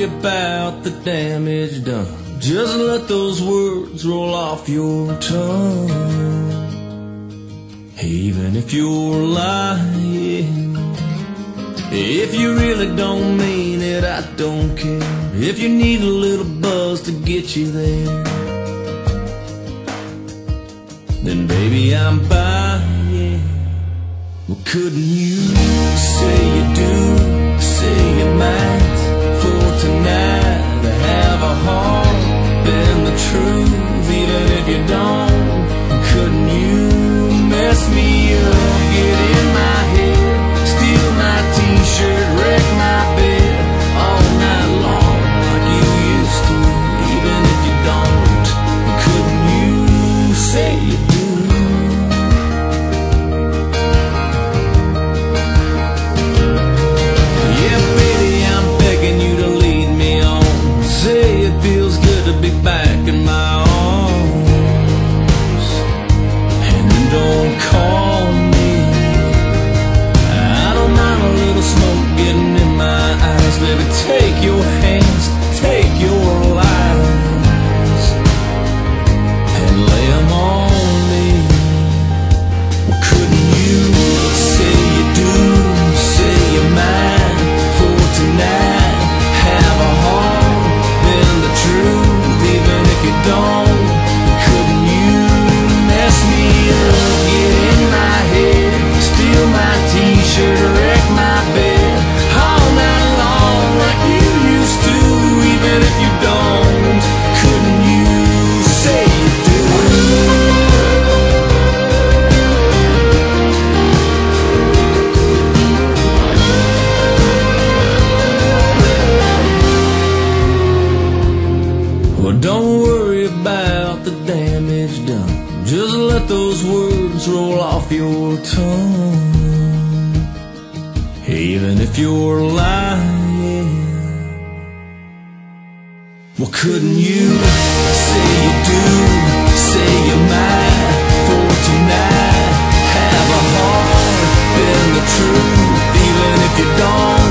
worry about the damage done. Just let those words roll off your tongue. Even if you're lying, if you really don't mean it, I don't care. If you need a little buzz to get you there, then baby I'm buying. Well, couldn't you say you do, say you might, for tonight to have a heart and the truth, even if you don't? Couldn't you mess me up, get in my head, steal my t-shirt, wreck my bed all night long like you used to, even if you don't? Couldn't you say you do? Yeah, baby, I'm begging you to lead me on. Say it feels good to be back in my arms. And don't call me, I don't mind a little smoke getting in my eyes. Baby, take your hands, take your lies, and lay them on me. Well, couldn't you say you do, say you might, for tonight have a heart and the truth, even if you don't? Couldn't you mess me up, get in my head, steal my t-shirt, wreck my bed all night long like you used to, even if you don't? Couldn't you say you do? Well, don't worry about the damage done. Just let those words roll off your tongue. Even if you're lying, well, couldn't you say you do, say you might, for tonight have a heart and the truth, even if you don't?